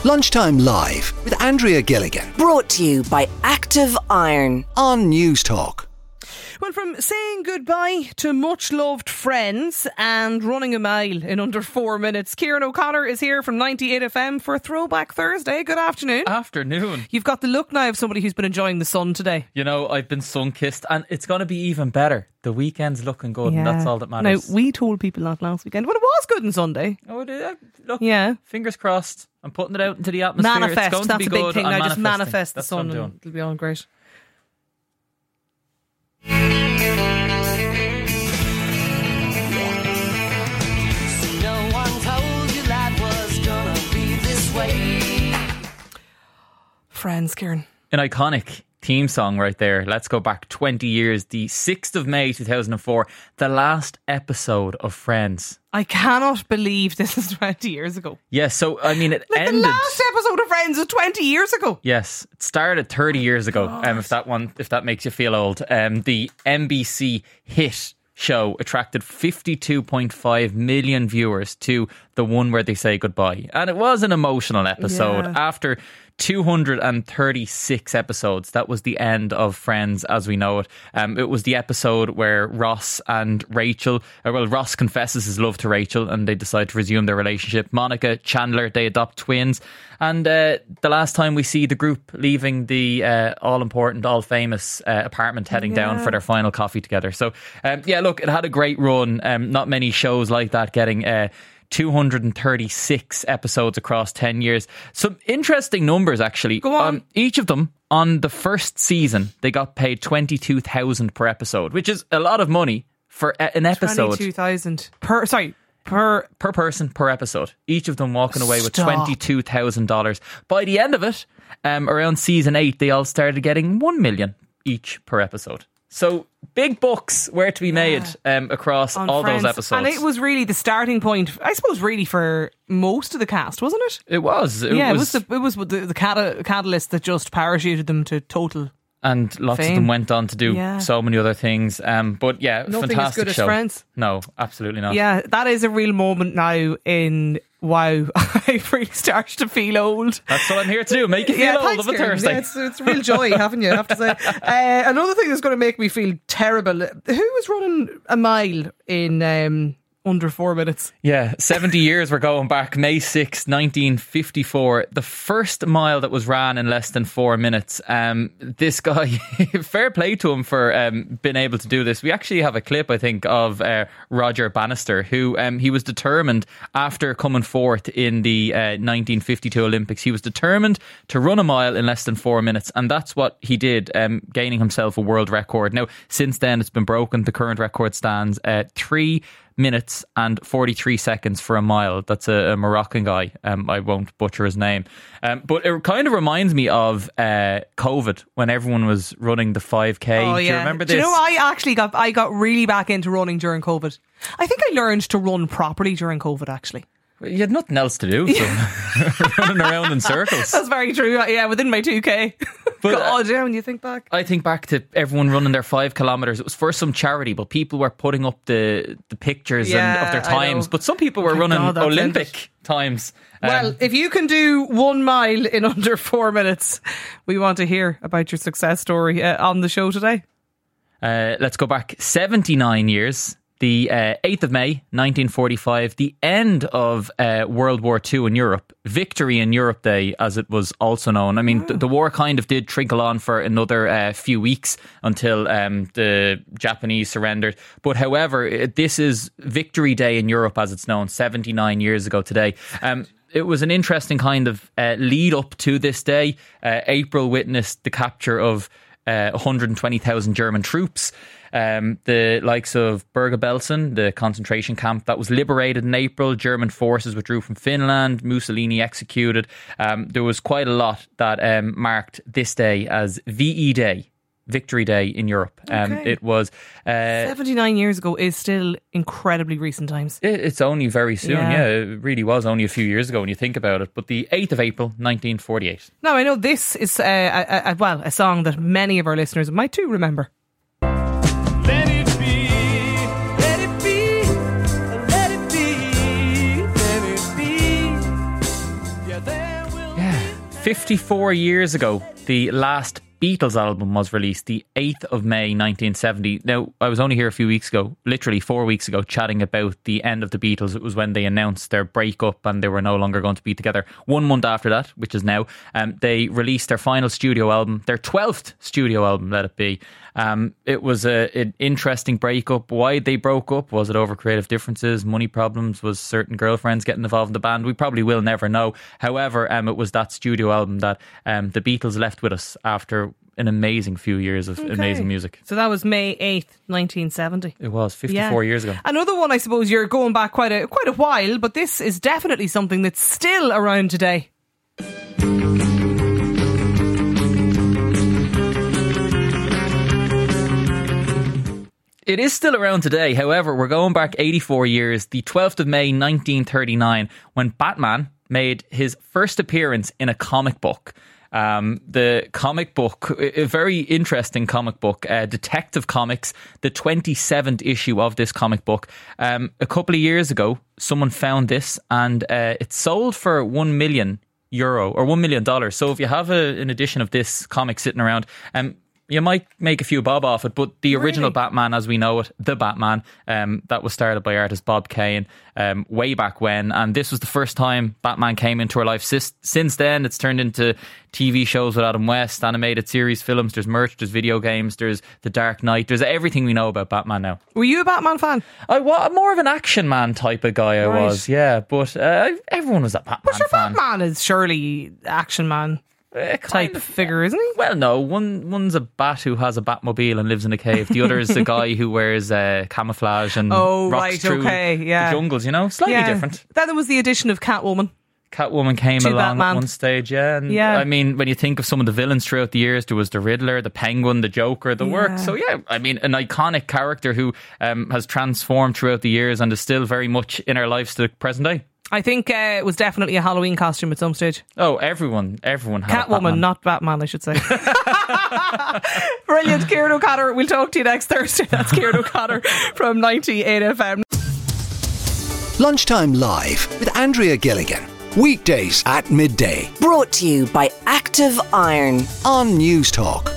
Lunchtime Live with Andrea Gilligan Brought to you by Active Iron on News Talk. Well, from saying goodbye to much loved friends and running a mile in under 4 minutes, Kieran O'Connor is here from 98 FM for a Throwback Thursday. Good afternoon. Afternoon. You've got the look now of somebody who's been enjoying the sun today. You know, I've been sun-kissed and it's going to be even better. The weekend's looking good and that's all that matters. Now, we told people that last weekend, but it was good on Sunday. Oh, look, yeah. Fingers crossed. I'm putting it out into the atmosphere. Manifest, it's going that's to be a big good. thing I'm now. Just manifest the That's what sun I'm doing. and it'll be all great. No one told you life was gonna be this way. Friends, Kieran. An iconic theme song right there. Let's go back 20 years. The 6th of May 2004. The last episode of Friends. I cannot believe this is 20 years ago. Yes, so I mean it Like ended. the last episode of Friends was 20 years ago. Yes, it started 30 years ago. If that makes you feel old. The NBC hit show attracted 52.5 million viewers to the one where they say goodbye, and it was an emotional episode. Yeah. After 236 episodes, that was the end of Friends as we know it. It was the episode where Ross and Rachel, Ross confesses his love to Rachel and they decide to resume their relationship. Monica, Chandler, they adopt twins. And the last time we see the group leaving the all-important, all-famous apartment heading down for their final coffee together. So, look, it had a great run. Not many shows like that getting 236 episodes across 10 years. Some interesting numbers, actually. Go on. Each of them, on the first season, they got paid $22,000 per episode, which is a lot of money for an episode. 22,000 per person per episode. Each of them walking away with Stop. $22,000. By the end of it, around season 8, they all started getting $1 million each per episode. So big bucks were to be made across on all Friends. those episodes. And it was really the starting point, I suppose, really for most of the cast, wasn't it? It was. It was the catalyst that just parachuted them to total. And lots fame. of them went on to do so many other things. But yeah, Nothing fantastic as good show. as Friends. No, absolutely not. Yeah, that is a real moment now in wow. I've really started to feel old. That's what I'm here to do. Make you feel old thanks, of a Kieran. Thursday. Yeah, it's a real joy having you, I have to say. Another thing that's going to make me feel terrible. Who was running a mile in under 4 minutes? Yeah, 70 years we're going back. May 6, 1954. The first mile that was ran in less than 4 minutes. This guy, fair play to him for being able to do this. We actually have a clip, I think, of Roger Bannister, who he was determined after coming fourth in the 1952 Olympics. He was determined to run a mile in less than 4 minutes, and that's what he did, gaining himself a world record. Now, since then, it's been broken. The current record stands at 3 minutes and 43 seconds for a mile. That's a Moroccan guy. I won't butcher his name. But it kind of reminds me of COVID, when everyone was running the 5K. Oh, Do yeah. you remember this? Do you know, I got really back into running during COVID. I think I learned to run properly during COVID, actually. You had nothing else to do, so running around in circles. That's very true. Yeah, within my 2K. But, God, yeah, when you think back. I think back to everyone running their 5 kilometres. It was for some charity, but people were putting up the pictures of their times. But some people were running God, that's Olympic ended. times. Well, if you can do 1 mile in under 4 minutes, we want to hear about your success story on the show today. Let's go back 79 years. The 8th of May, 1945, the end of World War II in Europe. Victory in Europe Day, as it was also known. I mean, the war kind of did trickle on for another few weeks until the Japanese surrendered. But however, this is Victory Day in Europe, as it's known, 79 years ago today. It was an interesting kind of lead up to this day. April witnessed the capture of 120,000 German troops. The likes of Bergen-Belsen, the concentration camp that was liberated in April. German forces withdrew from Finland. Mussolini executed. There was quite a lot that marked this day as VE Day, Victory Day in Europe. It was 79 years ago is still incredibly recent times. It's only very soon. Yeah. Yeah, it really was only a few years ago when you think about it. But the 8th of April, 1948. Now, I know this is a song that many of our listeners might too remember. Let it be, let it be, let it be, let it be. Yeah, there will 54 years ago, the last Beatles album was released, the 8th of May 1970. Now, I was only here a few weeks ago, literally 4 weeks ago, chatting about the end of the Beatles. It was when they announced their breakup and they were no longer going to be together. 1 month after that, which is now, they released their final studio album, their 12th studio album, let it be. It was an interesting breakup. Why they broke up? Was it over creative differences, money problems? Was certain girlfriends getting involved in the band? We probably will never know. However, it was that studio album that the Beatles left with us after an amazing few years of amazing music. So that was May 8th, 1970. It was 54 years ago. Another one, I suppose you're going back quite a while, but this is definitely something that's still around today. It is still around today. However, we're going back 84 years, the 12th of May 1939, when Batman made his first appearance in a comic book. The comic book, a very interesting comic book, Detective Comics, the 27th issue of this comic book. A couple of years ago, someone found this and it sold for €1 million or $1 million. So if you have an edition of this comic sitting around, you might make a few bob off it, but the original Batman as we know it, the Batman, that was started by artist Bob Kane way back when, and this was the first time Batman came into our life. Since then, it's turned into TV shows with Adam West, animated series, films, there's merch, there's video games, there's The Dark Knight, there's everything we know about Batman now. Were you a Batman fan? I was more of an action man type of guy, I Right. was, yeah, but everyone was a Batman But your fan. Batman is surely action man type figure, isn't he? Well, no. One's a bat who has a Batmobile and lives in a cave. The other is a guy who wears camouflage and rocks through the jungles, you know? Slightly different. Then there was the addition of Catwoman. Catwoman came To along Batman. at one stage, yeah. And Yeah. I mean, when you think of some of the villains throughout the years, there was the Riddler, the Penguin, the Joker, the work. So, yeah, I mean, an iconic character who has transformed throughout the years and is still very much in our lives to the present day. I think it was definitely a Halloween costume at some stage. Oh, everyone had Catwoman, Batman. not Batman, I should say. Brilliant. Kieran O'Connor, we'll talk to you next Thursday. That's Kieran O'Connor from 98 FM. Lunchtime Live with Andrea Gilligan. Weekdays at midday Brought to you by Active Iron. on News Talk.